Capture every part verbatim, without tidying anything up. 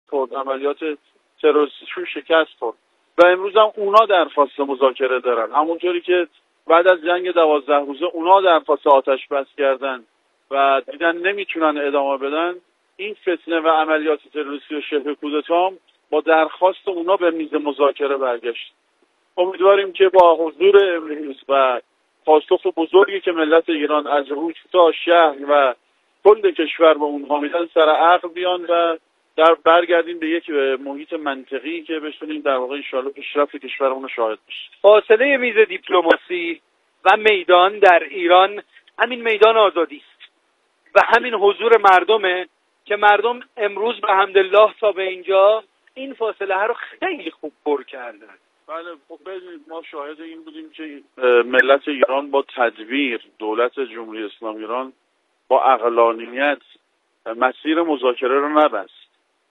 خورد، عملیات تروریستیشون شکست خورد و امروز هم اونا درخواست مذاکره دارن. همونطوری که بعد از جنگ دوازده روزه اونا درخواست آتش بس کردن و دیدن نمیتونن ادامه بدن، این فتنه و عملیات تروریستی و شبه کودتا با درخواست اونا به میز مذاکره برگشت. امیدواریم که با حضور امروز و پاسخ بزرگی که ملت ایران از روستا، شهر و کل کشور به اونها میدن سر عقل بیان و در برگردیم به یک محیط منطقی که بتونیم در واقع ان شاءالله پیشرفت کشورمون رو شاهد باشیم. فاصله میز دیپلماسی و میدان در ایران همین میدان آزادی است و همین حضور مردمه که مردم امروز به حمدالله تا به اینجا این فاصله ها رو خیلی خوب پر کردن. بله خب ببینید ما شاهد این بودیم که ملت ایران با تدبیر، دولت جمهوری اسلامی ایران با عقلانیت مسیر مذاکره رو نبست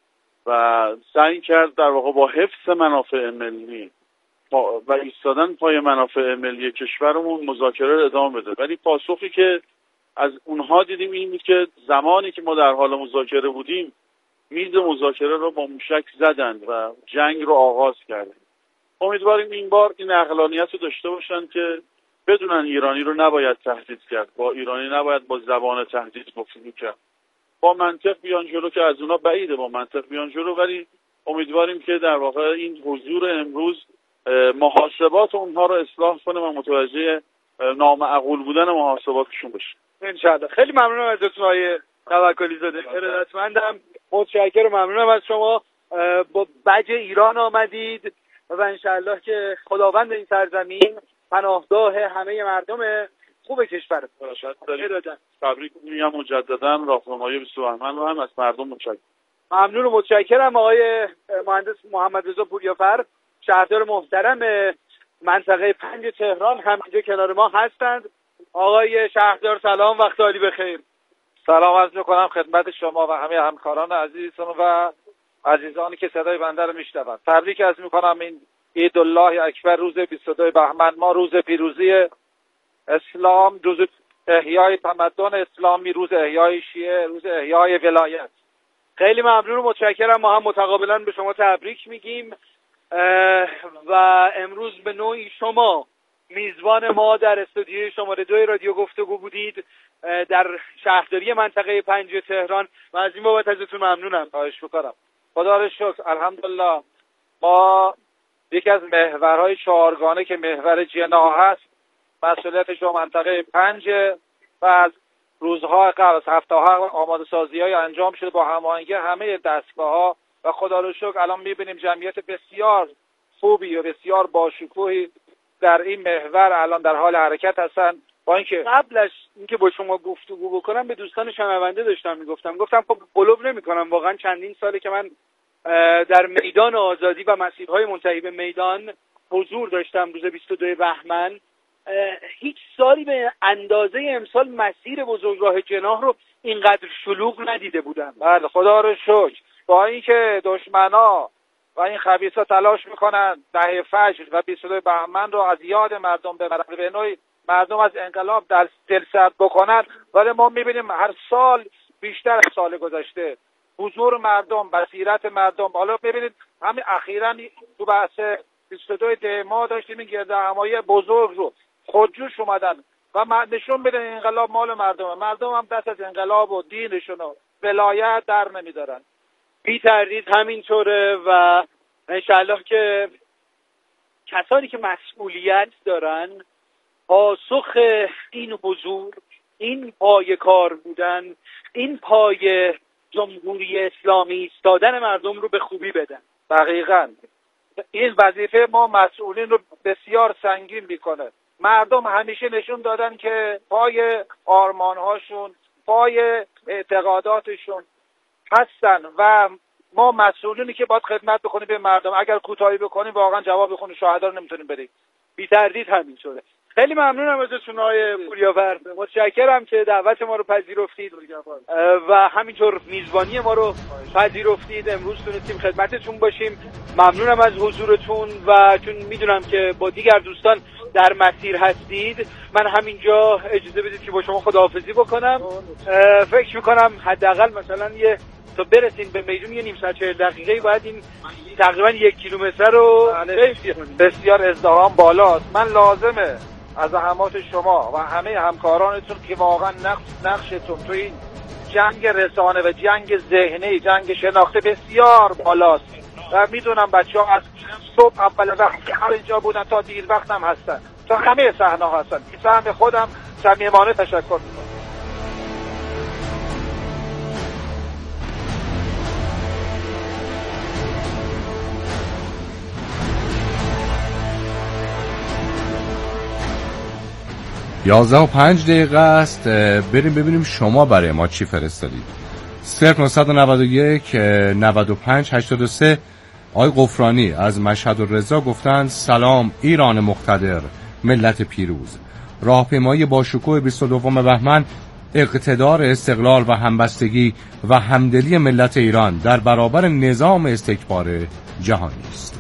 و سعی کرد در واقع با حفظ منافع ملی و ایستادن پای منافع ملی کشورمون مذاکره رو ادامه بده. ولی پاسخی که از اونها دیدیم این بود که زمانی که ما در حال مذاکره بودیم میز مذاکره رو با موشک زدند و جنگ رو آغاز کردند. امیدواریم این بار این عقلانیت رو داشته باشن که بدونن ایرانی رو نباید تهدید کرد، با ایرانی نباید با زبان تهدید گفتگو کرد، با منطق بیان جلو که از اونا بعیده با منطق بیان جلو. ولی امیدواریم که در واقع این حضور امروز محاسبات اونها رو اصلاح کنه و متوجه نامعقول بودن محاسباتشون بشه انشاءالله. خیلی ممنونم ازتون آقای توکلی زاده، ارادتمندم، متشکرم، ممنونم از شما. با بج ایران آمدید و انشاءالله که خداوند این سرزمین پناهگاه همه مردم خوب کشور است. تبریک میگم مجددا راهنمایی بیست بهمن رو هم از مردم متشکرم. ممنون و متشکرم. آقای مهندس محمد رضا پوریافر، شهردار محترم منطقه پنج تهران، هم اینجا کنار ما هستند. آقای شهردار سلام، وقت عالی بخیر. سلام عرض می‌کنم خدمت شما و همه همکاران عزیزتون و عزیزانی که صدای بنده رو میشنوند. تبریک عرض می‌کنم این عید الله اکبر، روز بیست و دو بهمن ما، روز پیروزی اسلام، روز احیای تمدن اسلامی، روز احیای شیعه، روز احیای ولایت. خیلی ممنون و متشکرم. ما هم متقابلا به شما تبریک میگیم و امروز به نوعی شما میزبان ما در استودیوی شماره دو رادیو گفتگو بودید در شهرداری منطقه پنج تهران و از این بابت ازتون ممنونم. خواهش میکنم. خدا رو شکر. الحمدلله ما یکی از محورهای چهارگانه که محور جنا هست مسئولیتش رو منطقه پنج و از روزها قبل از هفته ها آماده سازی های انجام شده با هماهنگی همه دستگاه ها و خدا رو شکر الان میبینیم جمعیت بسیار خوبی و بسیار باشکوهی در این محور الان در حال حرکت هستن. با اینکه قبلش اینکه با شما گفتگو بکنم به دوستان شنونده داشتم میگفتم گفتم خب قلوب نمیکنم، واقعا چندین ساله که من در میدان آزادی و مسیرهای منتهی به میدان حضور داشتم روز بیست و دو بهمن. هیچ سالی به اندازه امسال مسیر بزرگراه جناح رو اینقدر شلوغ ندیده بودم. بله خدا رو شکر. با اینکه دشمنا و این خبیثا تلاش میکنن دهه فجر و بیست و دو بهمن رو از یاد مردم ببرن، به نوعی مردم از انقلاب در دلسرد بکنن، ولی ما میبینیم هر سال بیشتر از سال گذشته حضور مردم، بصیرت مردم. حالا ببینید همین اخیراً تو بحث بیست و دو دی ما داشتیم این گردهمایی بزرگ رو خودجوش اومدن و نشون بدن انقلاب مال مردمه. مردم هم دست از انقلاب و دینشون و ولایت در نمیدارن. بی تردید همینطوره و انشالله که کسانی که مسئولیت دارن پاسخ این حضور، این پای کار بودن، این پای جمهوری اسلامی ایستادن مردم رو به خوبی بدن. دقیقاً این وظیفه ما مسئولین رو بسیار سنگین میکنه. مردم همیشه نشون دادن که پای آرمانهاشون، پای اعتقاداتشون هستن و ما مسئولینی که باید خدمت بکنیم به مردم. اگر کوتاهی بکنیم واقعا جواب خون شهدا رو نمیتونیم بدیم. بی تردید همین شده. خیلی ممنونم ازتون آقای پوریافر، متشکرم که دعوت ما رو پذیرفتید و همینطور میزبانی ما رو پذیرفتید. امروز تونستیم خدمتتون باشیم. ممنونم از حضورتون و چون میدونم که با دیگر دوستان در مسیر هستید من همینجا اجازه بدید که با شما خداحافظی بکنم. فکر میکنم حداقل مثلا یه تا برسیم به میدون یه نیم ساعت چهل دقیقه باید این تقریبا یک کیلومتر رو بسیار ازدحام بالاست. من لازمه از زحمات شما و همه همکارانتون که واقعا نقش نقشتون تو این جنگ رسانه و جنگ ذهنی، جنگ شناخته بسیار بالاست و میدونم بچه ها از صبح اول وقت که هر اینجا بودن تا دیر وقت هم هستن، تا همه صحنه ها هستن. این سهم خودم صمیمانه تشکر میکنم. یازده و پنج دقیقه است. بریم ببینیم شما برای ما چی فرستادید. صفر نهصد و نود و یک نود و پنج هشتاد و سه آقای غفرانی از مشهد الرضا گفتن سلام ایران مقتدر، ملت پیروز. راهپیمایی با شکوه بیست و دوم بهمن اقتدار، استقلال و همبستگی و همدلی ملت ایران در برابر نظام استکبار جهانی است.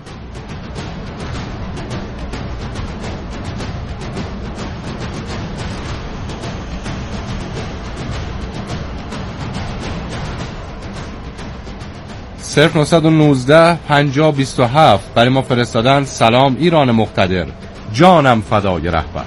صفر نهصد و نوزده پنجاه بیست و هفت برای ما فرستادن سلام ایران مقتدر، جانم فدای رهبر.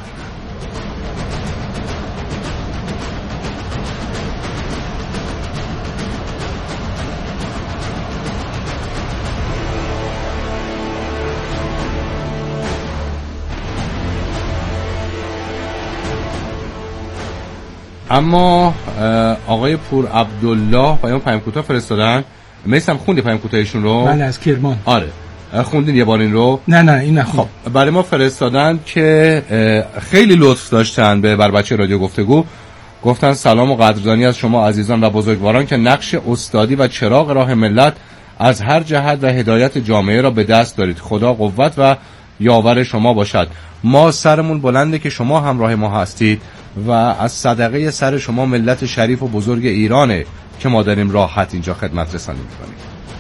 اما آقای پور عبدالله پیام پیام کوتاه فرستادن. میسم خوندی پیام کوتاهشون رو؟ بله از کرمان. آره خوندین یه بار این رو؟ نه نه این نخوند. خب برای ما فرستادن که خیلی لطف داشتن به بر بچه رادیو گفتگو، گفتن سلام و قدردانی از شما عزیزان و بزرگواران که نقش استادی و چراغ راه ملت از هر جهت و هدایت جامعه را به دست دارید. خدا قوت و یاور شما باشد. ما سرمون بلنده که شما همراه ما هستید و از صدقه سر شما ملت شریف و بزرگ ایرانه که ما داریم راحت اینجا خدمت رسانی میکنیم.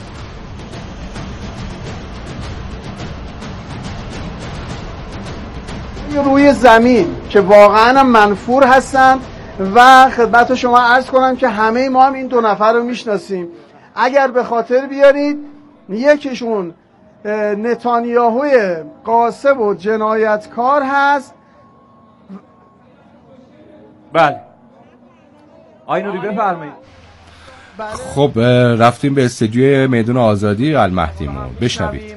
روی زمین که واقعا منفور هستن و خدمت شما عرض کنم که همه ما هم این دو نفر رو میشناسیم. اگر به خاطر بیارید یکیشون نتانیاهوی قاسب و جنایتکار هست. بله آقای نوری بفرمایید. خب رفتیم به استودیوی میدون آزادی المهدیمون، بشنوید.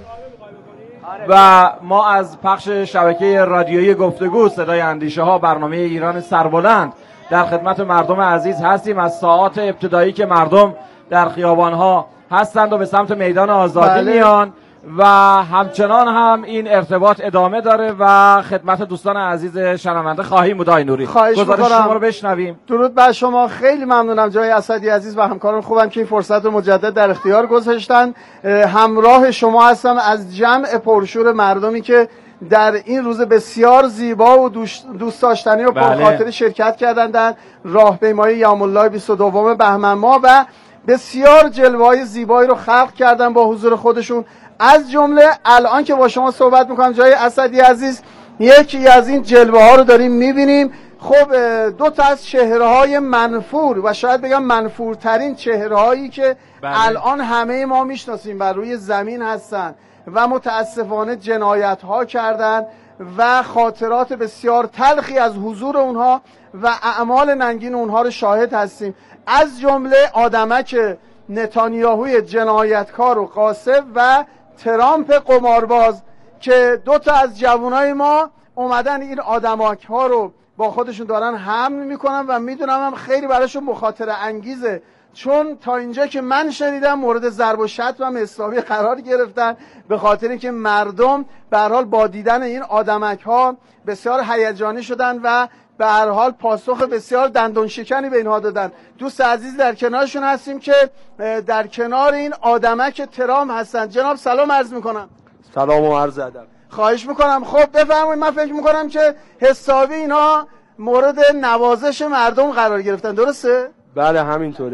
و ما از پخش شبکه رادیویی گفتگو صدای اندیشه ها برنامه ایران سربلند در خدمت مردم عزیز هستیم. از ساعات ابتدایی که مردم در خیابان ها هستند و به سمت میدان آزادی بله. میان و همچنان هم این ارتباط ادامه داره و خدمت دوستان عزیز شنونده خواهیم بود. آقای نوری گزارش شما رو بشنویم. درود بر شما، خیلی ممنونم جای اسدی عزیز و همکاران خوبم که این فرصت رو مجدد در اختیار گذاشتن. همراه شما هستم از جمع پرشور مردمی که در این روز بسیار زیبا و دوست داشتنی و پرخاطر بله. شرکت کردن در راهپیمایی یوم الله بیست و دوم بهمن ماه و بسیار جلوه‌های زیبایی رو خلق کردن با حضور خودشون. از جمله الان که با شما صحبت میکنم جای اسدی عزیز یکی از این جلوه ها رو داریم میبینیم. خب دو تا از چهره‌های منفور و شاید بگم منفورترین چهره‌هایی که بله. الان همه ما میشناسیم بر روی زمین هستن و متاسفانه جنایت ها کردن و خاطرات بسیار تلخی از حضور اونها و اعمال ننگین اونها رو شاهد هستیم. از جمله آدمک نتانیاهوی جنایتکار و قاسب و ترامپ قمارباز که دو تا از جوانای ما اومدن این آدمک ها رو با خودشون دارن حمل میکنن و میدونم هم خیلی براشون مخاطره انگیزه، چون تا اینجا که من شنیدم مورد ضرب و شتم هم اسلامی قرار گرفتن به خاطر اینکه مردم به هر حال با دیدن این آدمک ها بسیار هیجانی شدن و به هر حال پاسخ بسیار دندون شکنی به اینها دادن. دوست عزیز در کنارشون هستیم که در کنار این آدمک ترام هستن. جناب سلام عرض میکنم. سلام و عرض ادب. خواهش میکنم. خب بفرمایید. من فکر میکنم که حسابی اینا مورد نوازش مردم قرار گرفتن، درسته؟ بله همینطوره.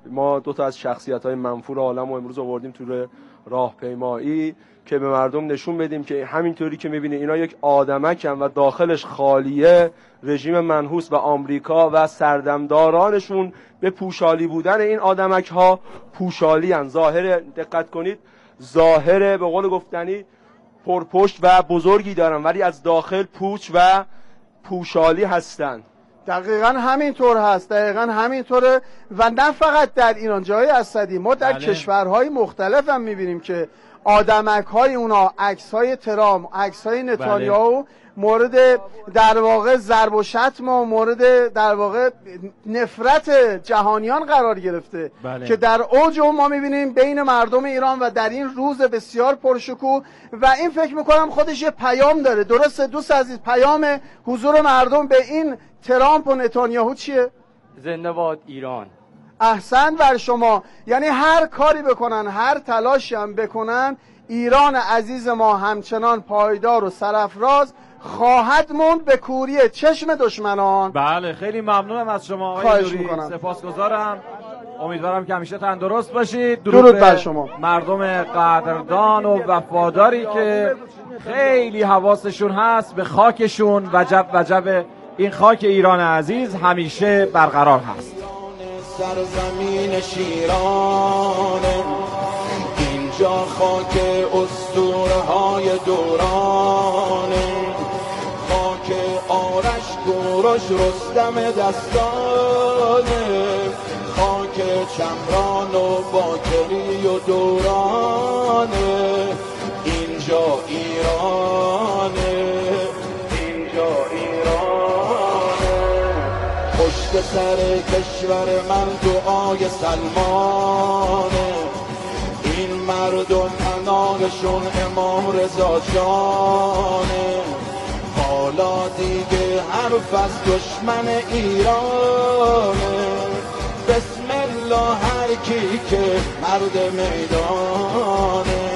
ما دو تا از شخصیت‌های منفور عالم رو امروز آوردیم تو راهپیمایی که به مردم نشون بدیم که همینطوری که می‌بینید اینا یک آدمکن و داخلش خالیه، رژیم منحوس و آمریکا و سردمدارانشون به پوشالی بودن این آدمک‌ها پوشالی ان. ظاهر دقت کنید، ظاهر به قول گفتنی پرپشت و بزرگی دارن ولی از داخل پوچ و پوشالی هستن. دقیقا همینطور هست، دقیقا همینطوره و نه فقط در ایران، جای اسدی ما در بله. کشورهای مختلف هم میبینیم که آدمک های اونا، عکس های ترامپ، عکس های نتانیاهو بله. مورد در واقع ضرب و شتم و مورد در واقع نفرت جهانیان قرار گرفته بله. که در اوج ما میبینیم بین مردم ایران و در این روز بسیار پرشکوه و این فکر میکنم خودش یه پیام داره. درسته دوست عزیز، پیام حضور مردم به این ترامپ و نتانیاهو چیه؟ زنده باد ایران. احسن بر شما. یعنی هر کاری بکنن، هر تلاشی هم بکنن، ایران عزیز ما همچنان پایدار و سرافراز خواهد موند به کوری چشم دشمنان. بله خیلی ممنونم از شما آقای نوری، سپاسگزارم. امیدوارم که همیشه تندرست باشید. درود, درود بر شما مردم قدردان و وفاداری که خیلی حواسشون هست به خاکشون. وجب وجب این خاک ایران عزیز همیشه برقرار هست. سرزمین شیرانه، اینجا خاک اسطوره های دورانه، خاک آرش کوروش رستم دستانه، خاک چمران و باکری و دورانه، اینجا ایرانه، اینجا ایرانه. پشت سر کشور من دعای سلمانه، این مردم انارشون امام رضا جانه، حالا دیگه حرف از دشمن ایرانه. بسم الله هر کی که مرد میدانه،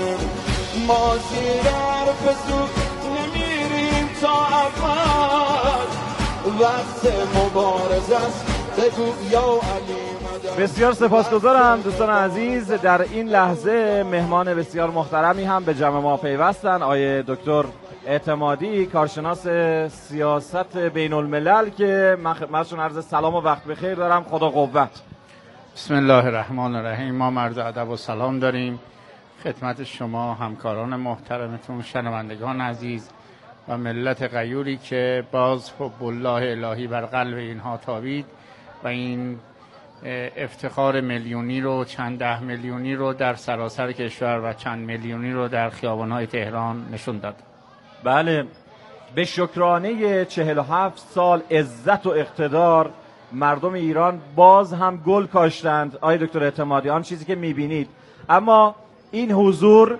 ما زیر حرف زود نمیریم تا اول، وقت مبارزه است بگو یا علی. بسیار سپاسگزارم دوستان عزیز. در این لحظه مهمان بسیار محترمی هم به جمع ما پیوستن، آیه دکتر اعتمادی، کارشناس سیاست بین الملل، که من خدمتشون عرض سلام و وقت بخیر دارم. خدا قوت. بسم الله الرحمن الرحیم. ما عرض ادب و سلام داریم خدمت شما همکاران محترمتون، شنوندگان عزیز و ملت غیوری که باز حب الله الهی بر قلب اینها تابید و این افتخار میلیونی رو، چند ده میلیونی رو در سراسر کشور و چند میلیونی رو در خیابان‌های تهران نشون داد. بله، به شکرانه چهل و هفت سال عزت و اقتدار مردم ایران باز هم گل کاشتند. آقای دکتر اعتمادی، آن چیزی که میبینید، اما این حضور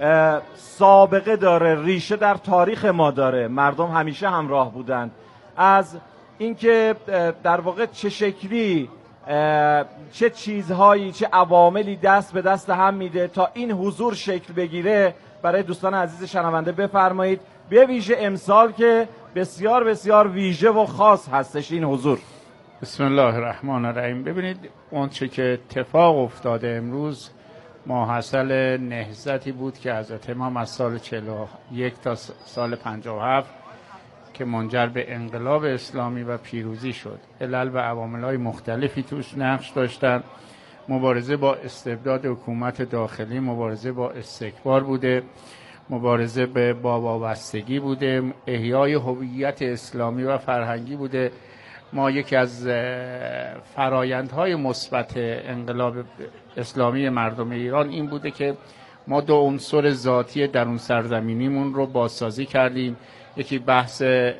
سابقه داره، ریشه در تاریخ ما داره. مردم همیشه همراه بودند. از اینکه در واقع چه شکلی، چه چیزهایی، چه عواملی دست به دست هم میده تا این حضور شکل بگیره، برای دوستان عزیز شنونده بفرمایید. به ویژه امسال که بسیار بسیار ویژه و خاص هستش این حضور. بسم الله الرحمن الرحیم. ببینید اون چه که اتفاق افتاده امروز ماحصل نهضتی بود که حضرت امام از سال چهل و یک تا سال پنجاه و هفت که منجر به انقلاب اسلامی و پیروزی شد. علل و عوامل‌های مختلفی توش نقش داشتن. مبارزه با استبداد حکومت داخلی، مبارزه با استکبار بوده، مبارزه با وابستگی بوده، احیای هویت اسلامی و فرهنگی بوده. ما یکی از فرایندهای مثبت انقلاب اسلامی مردم ایران این بوده که ما دو عنصر ذاتی درون سرزمینیمون رو بازسازی کردیم. یکی بحث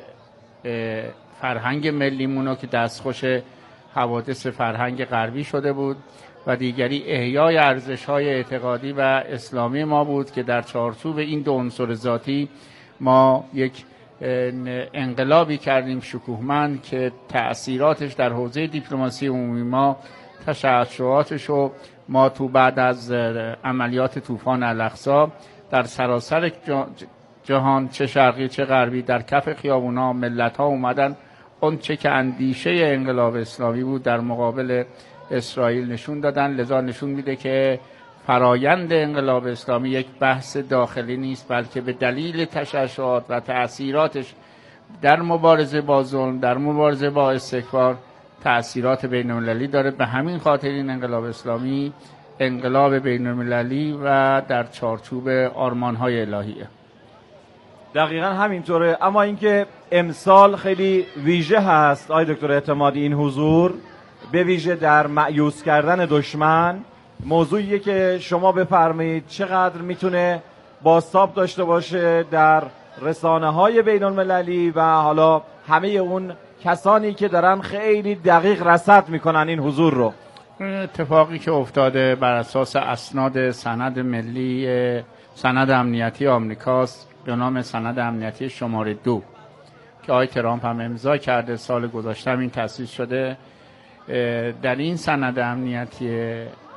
فرهنگ ملیمون که دستخوش حوادث فرهنگ غربی شده بود و دیگری احیای ارزش‌های اعتقادی و اسلامی ما بود که در چارچوب این دو عنصر ذاتی ما یک انقلابی کردیم شکوهمند که تأثیراتش در حوزه دیپلماسی عمومی ما، تشعشعاتش رو ما تو بعد از عملیات طوفان الاقصی در سراسر جهان، چه شرقی چه غربی، در کف خیابونا ملت‌ها اومدن اون چه که اندیشه انقلاب اسلامی بود در مقابل اسرائیل نشون دادن. لذا نشون میده که فرایند انقلاب اسلامی یک بحث داخلی نیست، بلکه به دلیل تشعشعات و تأثیراتش در مبارزه با ظلم، در مبارزه با استکبار تأثیرات بین المللی داره. به همین خاطر این انقلاب اسلامی انقلاب بین المللی و در چارچوب آرمان‌های الهیه. دقیقا همینطوره. اما اینکه امسال خیلی ویژه هست آقای دکتر اعتمادی این حضور، به ویژه در مأیوس کردن دشمن، موضوعیه که شما بفرمایید چقدر میتونه بازتاب داشته باشه در رسانه های بین المللی و حالا همه اون کسانی که دارن خیلی دقیق رصد میکنن این حضور رو. اتفاقی که افتاده بر اساس اسناد سند ملی سند امنیتی آمریکاست به نام سند امنیتی شماره دو که آقای ترامپ هم امضا کرده، سال گذشته این تأسیس شده. در این سند امنیتی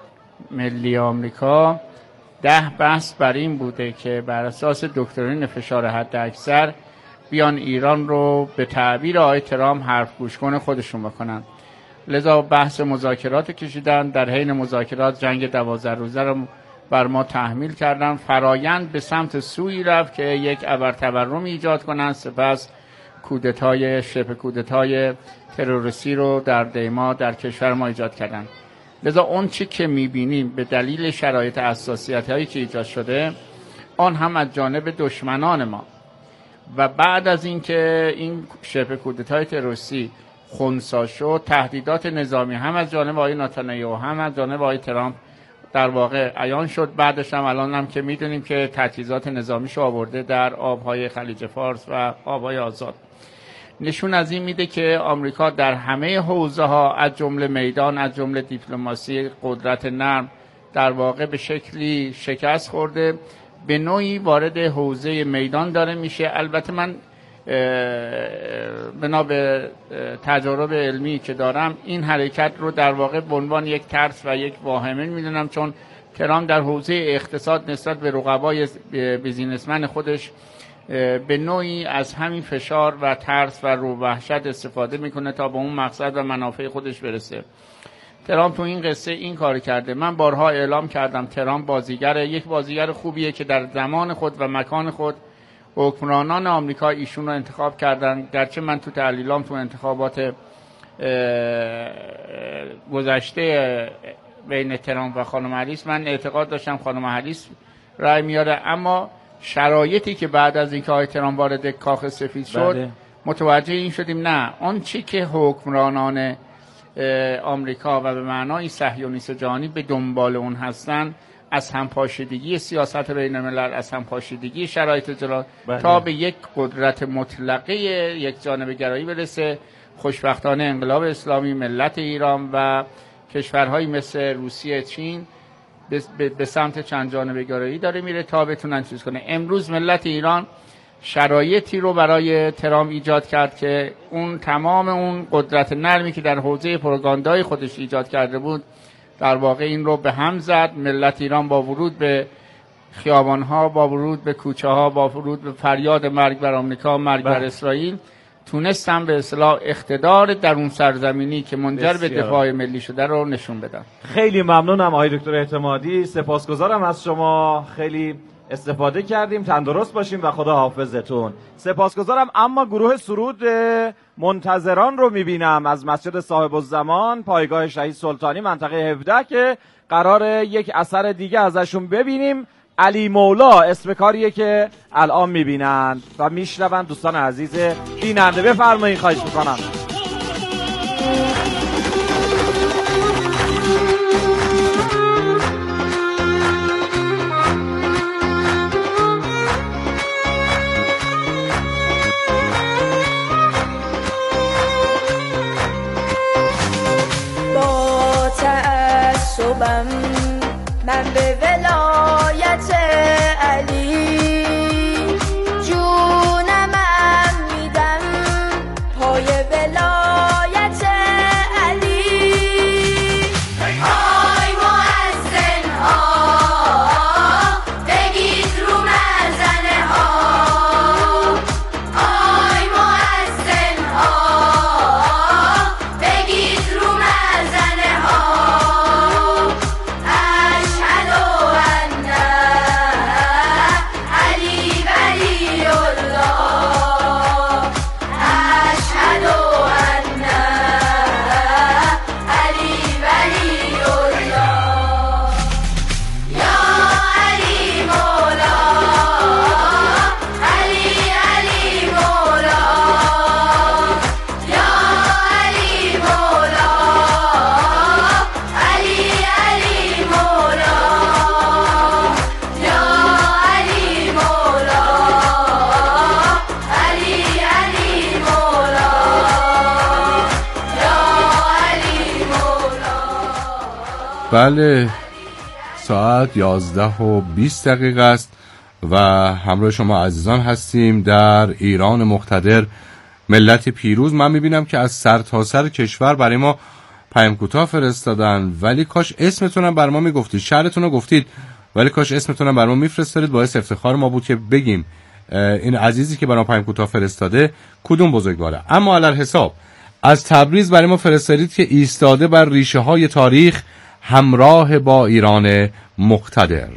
ملی آمریکا ده بحث بر این بوده که بر اساس دکترین فشار حداکثر بیان ایران رو به تعبیر آقای ترامپ حرف گوش کن خودشون بکنن. لذا بحث مذاکرات کشیدن، در حین مذاکرات جنگ دوازده روزه رو بر ما تحمیل کردن. فرایند به سمت سویی رفت که یک ابرتورم ایجاد کنند، سپس کودتای شبه کودتای تروریستی رو در دیما در کشور ما ایجاد کردن. لذا اون چی که میبینیم به دلیل شرایط حساسیت هایی که ایجاد شده، آن هم از جانب دشمنان ما و بعد از اینکه این شبه کودتای تروریستی خنثی شد، تهدیدات نظامی هم از جانب آقای نتانیاهو هم از جانب آقای ترامپ در واقع عیان شد. بعدش هم الان هم که میدونیم که تجهیزات نظامیش آورده در آبهای خلیج فارس و آبهای آزاد. نشون از این میده که آمریکا در همه حوزه ها از جمله میدان، از جمله دیپلماسی، قدرت نرم در واقع به شکلی شکست خورده، به نوعی وارد حوزه میدان داره میشه. البته من بنا به تجارب علمی که دارم این حرکت رو در واقع به عنوان یک ترس و یک واهمه میدونم، چون ترامپ در حوزه اقتصاد نسبت به رقبای بیزینسمن خودش به نوعی از همین فشار و ترس و رو وحشت استفاده میکنه تا به اون مقصد و منافع خودش برسه. ترامپ تو این قصه این کار کرده. من بارها اعلام کردم ترامپ بازیگر یک بازیگر خوبیه که در زمان خود و مکان خود حکمرانان آمریکا ایشون رو انتخاب کردن. گرچه من تو تحلیلام تو انتخابات گذشته بین ترامپ و خانم هریس من اعتقاد داشتم خانم هریس رای میاره، اما شرایطی که بعد از اینکه آقای ترامپ وارد کاخ سفید شد بله. متوجه این شدیم نه آن چی که حکمرانان آمریکا و به معنای صهیونیست جهانی به دنبال اون هستن، از همپاشیدگی سیاست بین الملل، از همپاشیدگی شرایط جلال بله. تا به یک قدرت مطلقه یک جانبه گرایی برسه. خوشبختانه انقلاب اسلامی، ملت ایران و کشورهایی مثل روسیه، چین به سمت چند جانبه گرایی داره میره تا بتونن چیز کنه. امروز ملت ایران شرایطی رو برای ترامپ ایجاد کرد که اون تمام اون قدرت نرمی که در حوزه پروپاگاندای خودش ایجاد کرده بود در واقع این رو به هم زد. ملت ایران با ورود به خیابان‌ها، با ورود به کوچه‌ها، با ورود به فریاد مرگ بر آمریکا، مرگ بر اسرائیل، تونستن به اصطلاح اقتدار در اون سرزمینی که منجر به دفاع ملی شده رو نشون بدن. خیلی ممنونم آقای دکتر اعتمادی، سپاسگزارم از شما، خیلی استفاده کردیم. تندرست باشیم و خدا حافظتون. سپاسگزارم. اما گروه سرود منتظران رو میبینم از مسجد صاحب الزمان، پایگاه شهید سلطانی، منطقه هفده، که قرار یک اثر دیگه ازشون ببینیم. علی مولا اسم کاریه که الان میبینن و میشنون. دوستان عزیز بیننده بفرمایید، خواهش میکنم. با تعصبم من به ولایت علی جونمم میدم پای ولایت بله، ساعت یازده و بیست دقیقه است و همراه شما عزیزان هستیم در ایران مقتدر، ملت پیروز. من میبینم که از سر تا سر کشور برای ما پیام کوتاه فرستادن، ولی کاش اسمتونم بر ما میگفتید، شهرتون رو گفتید، ولی کاش اسمتونم بر ما میفرستادید، باعث افتخار ما بود که بگیم این عزیزی که برای ما پیام کوتاه فرستاده کدوم بزرگواره. اما علی حساب از تبریز برای ما فرستادید که ایستاده بر ریشه های تاریخ همراه با ایران مقتدر.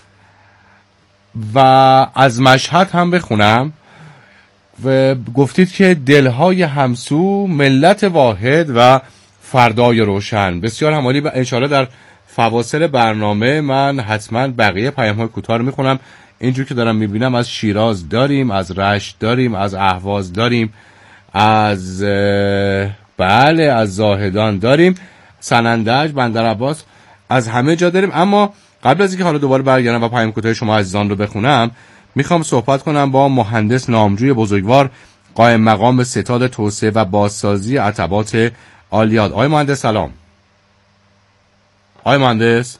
و از مشهد هم بخونم و گفتید که دلهای همسو، ملت واحد و فردای روشن. بسیار همالی. و انشاءالله در فواصل برنامه من حتما بقیه پیام‌های کوتاه رو میخونم. اینجور که دارم میبینم از شیراز داریم، از رشت داریم، از اهواز داریم، از بله از زاهدان داریم، سنندج، بندرعباس، از همه جا داریم. اما قبل از اینکه حالا دوباره برگردم و پیام کوتاه شما عزیزان رو بخونم، میخوام صحبت کنم با مهندس نامجوی بزرگوار، قائم مقام ستاد توسعه و بازسازی عتبات آلیاد. آقای مهندس سلام. آقای مهندس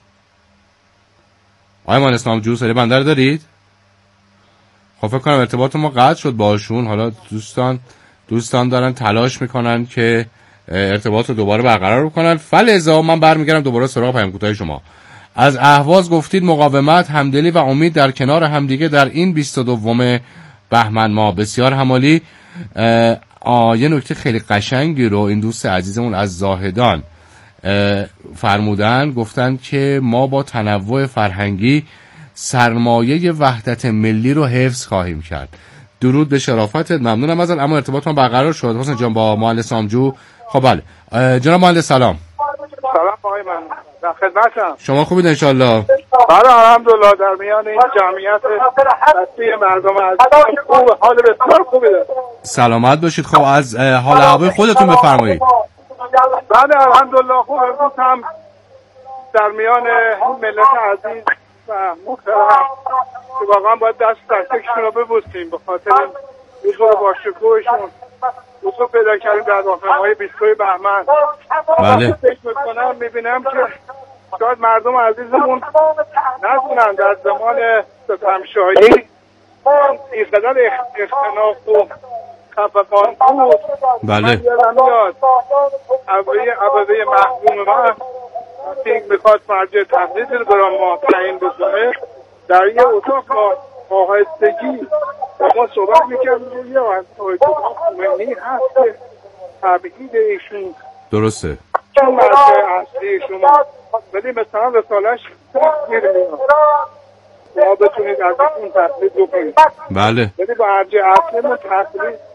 آقای مهندس نامجو، سری بندر دارید؟ خب فکر کنم ارتباط ما قطع شد باشون. حالا دوستان دوستان دارن تلاش میکنن که ارتباط رو دوباره برقرار بکنن. فلذا من برمیگردم دوباره سراغ پیام کوتاه شما. از اهواز گفتید مقاومت، همدلی و امید در کنار همدیگه در این بیست و دوم بهمن ماه. بسیار همالی. یه نکته خیلی قشنگی رو این دوست عزیزمون از زاهدان فرمودن، گفتن که ما با تنوع فرهنگی سرمایه وحدت ملی رو حفظ خواهیم کرد. درود به شرافتت. ممنونم ازت. اما ارتباط ما برقرار شد حسین جان با مهندس نامجو. خب بله جناب مهندس سلام. سلام آقای من در خدمتم. شما خوبید ان شاء الله؟ بله الحمدلله. در میان این جمعیت دستی مردم عزیز خوب، حال بسیار خوبی دارم. سلامت باشید. خب از حال هوای خودتون بفرمایید. بله الحمدلله خوب. امروز هم در میان ملت عزیز و محترم که واقعا باید دست دستکشون رو ببوسیم به خاطر حضور با شکوهشون، حضور پیدا کردیم در راهنمای بیستم بهمن. بله. فکر میکنم میبینم که شاید مردم عزیزمون نتونن در زمان ستمشاهی اینقدر اختناق و خفقان بود. بله. من یادم میاد عبوه عبوه محبوم من وقتی میخواد مرجع تقلید گرام ما تعیین بکنه، در یه اتاق با آهستگی با ما صحبت میکرد. یه آیت الله خمینی هست که تبعید ایشون درسته چون مرجع اصلی شما، ولی مثلا رسالش گیر میاد ما بتونید از اون تقلید بکنید. بله. ولی با مرجع اصلیمون تقلید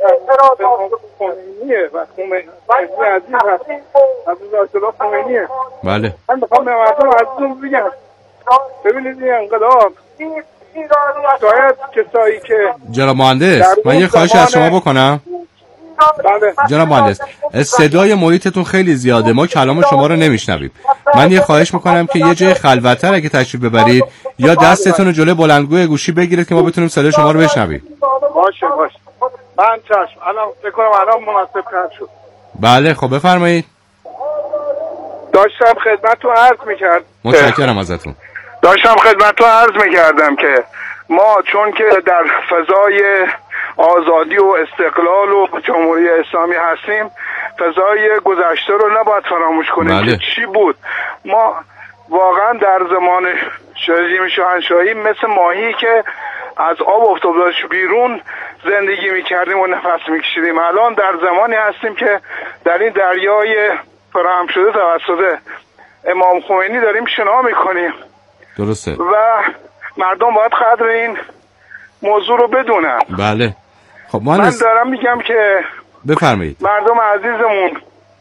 خمینیه و خمینی عزیز هست، عزیز آیت الله خمینیه. بله. من بخوام به مردم عزیزم بگم ببینید این انقلاب شاید کسایی که جناب مهندس من یه خواهش از شما بکنم. بله. جناب مهندس صدای محیطتون خیلی زیاده، ما کلام شما رو نمیشنویم. من یه خواهش میکنم که یه جای خلوت‌تر اگه تشریف ببرید یا دستتون رو جلوی بلندگوی گوشی بگیرید که ما بتونیم صدای شما رو بشنویم. باشه باشه. من چشم. الان فکر کنم الان مناسب تر شد. بله خب بفرمایید. داشتم خدمتتون عرض میکردم. متشکرم ازتون. داشتم خدمتتون عرض میکردم که ما چون که در فضای آزادی و استقلال و جمهوری اسلامی هستیم، فضای گذشته رو نباید فراموش کنیم. بله. که چی بود. ما واقعا در زمان رژیم شاهنشاهی مثل ماهی که از آب افتاده بیرون زندگی میکردیم و نفس میکشیدیم. الان در زمانی هستیم که در این دریای فراهم شده توسط امام خمینی داریم شنا میکنیم. درسته. و مردم باید قدر این موضوع رو بدونن. بله. خب من نس... دارم میگم که بفرمایید. مردم عزیزمون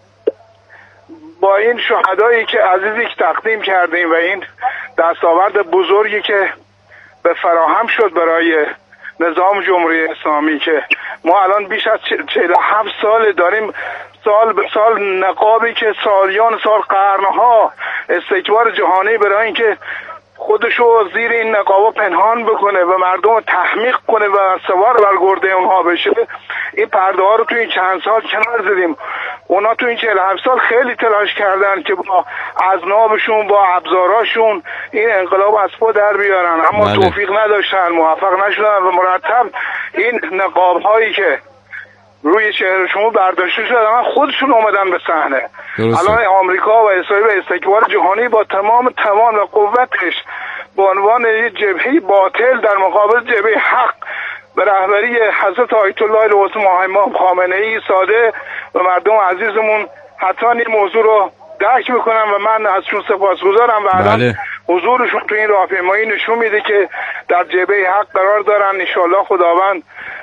با این شهدایی که عزیزی که تقدیم کردیم و این دستاورد بزرگی که به فراهم شد برای نظام جمهوری اسلامی که ما الان بیش از چهل و هفت سال داریم سال به سال نقابی که سالیان سال قرنها استکبار جهانی برای اینکه خودشو زیر این نقابا پنهان بکنه و مردم رو تحمیق کنه و سوار بر گرده اونها بشه، این پرده ها رو توی این چند سال کنار زدیم. اونا تو این چهل و هفت سال خیلی تلاش کردن که با اذنابشون با ابزاراشون این انقلاب از پا در بیارن، اما بله. توفیق نداشتن، موفق نشدن و مرتب این نقاب هایی که روی شهرشون برداشته شدن خودشون اومدن به صحنه. الان آمریکا و اسرائیل و استکبار جهانی با تمام توان و قوتش به عنوان یک جبهه باطل در مقابل جبهه حق به رهبری حضرت آیت الله العظما امام خامنه ای ساده و مردم عزیزمون حتی این موضوع رو درک میکنم و من ازشون سپاسگزارم و الان بله. حضورشون تو این راهپیمایی نشون میده که در جبهه حق قرار دارن. ان شاءالله خداوند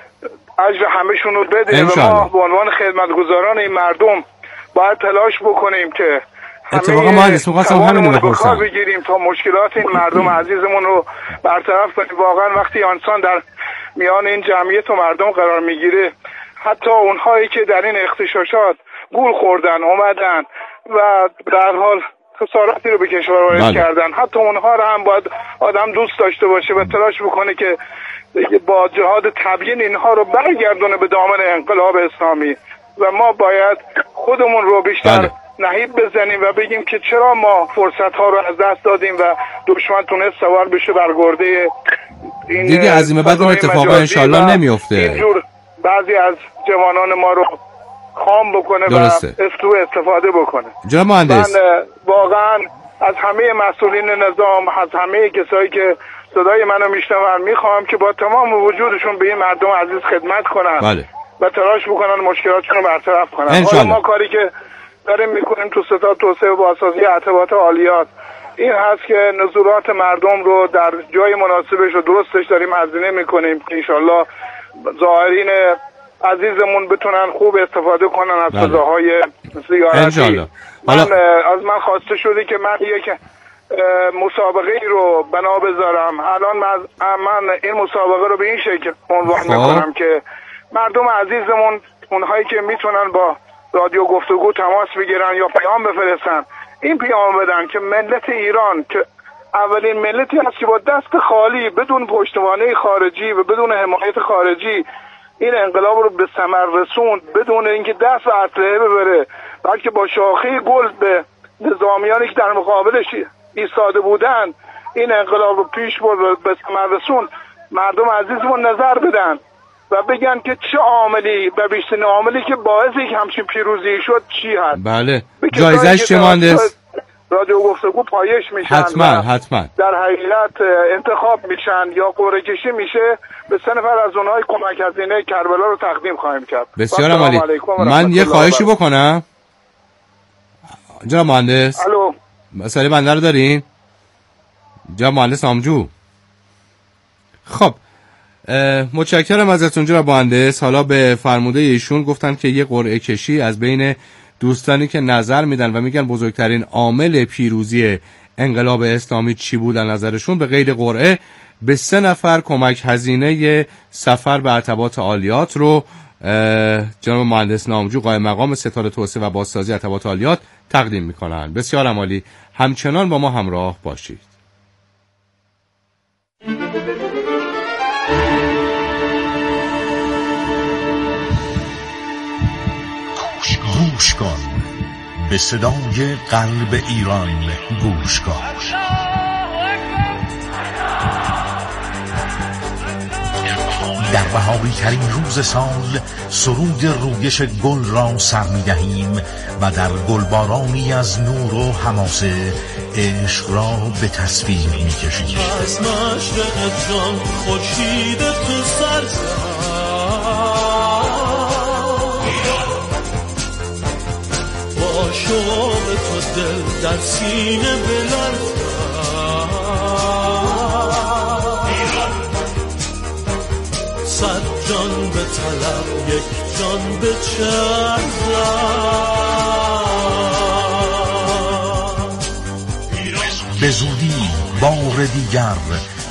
اجر همه‌شون رو بده و ما به عنوان خدمتگزاران این مردم باید تلاش بکنیم که اتفاقا ما اسمقاسم همین رو بپرسم بگیریم تا مشکلات این مردم عزیزمون رو برطرف کنیم. واقعا وقتی انسان در میان این جمعیت و مردم قرار میگیره، حتی اونهایی که در این اغتشاشات گول خوردن اومدن و در حال خساراتی رو به کشور وارد کردن، حتی اونها رو هم باید آدم دوست داشته باشه و تلاش بکنه که با جهاد تبیین اینها رو برگردونه به دامن انقلاب اسلامی و ما باید خودمون رو بیشتر بله. نهیب بزنیم و بگیم که چرا ما فرصت ها رو از دست دادیم و دشمن تونست سوار بشه بر گرده این دیگه از این بعد اون اتفاقا انشالله نمیفته. اینجور بعضی از جوانان ما رو خام بکنه درسته. و استو استفاده بکنه. جناب مهندس، من واقعا از همه مسئولین نظام، از همه کسایی که صدای منو میشنون میخوام که با تمام وجودشون به این مردم عزیز خدمت کنن بله. و تلاش بکنن مشکلاتشون رو برطرف کنن. حالا ما کاری که داریم میکنیم تو ستاد توسعه و بازسازی ارتباطات عالیات این هست که نزولات مردم رو در جای مناسبش و درستش داریم هزینه میکنیم که انشالله ظاهرین عزیزمون بتونن خوب استفاده کنن از فضاهای زیارتی. من از من خواسته شده که من یک مسابقه ای رو بنا بذارم. الان من این مسابقه رو به این شکل عنوان میکنم که مردم عزیزمون اونهایی که میتونن با رادیو گفتگو تماس بگیرن یا پیام بفرستن، این پیام بدن که ملت ایران که اولین ملتی هست که با دست خالی بدون پشتوانه خارجی و بدون حمایت خارجی این انقلاب رو به ثمر رسوند، بدون اینکه دست به اسلحه ببره، بلکه با شاخه گل به نظامیانی که در مقابلش ایستاده بودن این انقلاب رو پیش برد و به ثمر رسوند. مردم عزیزمون نظر بدن و بگن که چه عاملی و بیشترین عاملی که باعث یک همچین پیروزی شد چی هست. بله جایزش چه مهندس؟ رادیو گفتگو پایش میشن حتما حتما در حقیقت انتخاب میشن یا قرعه کشی میشه، به سه نفر از اونهای کمک هزینه کربلا رو تقدیم خواهیم کرد. بسیار عالی. من یه خواهشی بکنم جناب مهندس. الو مسئله بنده رو دارین جناب مهندس نامجو؟ خب متشکرم ازتون جناب مهندس. حالا به فرموده ایشون گفتن که یه قرعه کشی از بین دوستانی که نظر میدن و میگن بزرگترین عامل پیروزی انقلاب اسلامی چی بود از نظرشون، به غیر قرعه به سه نفر کمک هزینه سفر به ارتباط عالیات رو جناب مهندس نامجو قائم مقام ستاد توسعه و بازسازی ارتباط عالیات تقدیم میکنن. بسیار عالی، همچنان با ما همراه باشید. گوش کن به صدای قلب ایران، گوش کن. در بهاری ترین روز سال سرود رویش گل را سر می دهیم و در گلبارانی از نور و حماسه عشق را به تصویر می کشیم. از مشرق جان خورشید تو سر شوق تو دل در سینه بلرزد، صد جان به طلب یک جان به چرزد. به زودی بار دیگر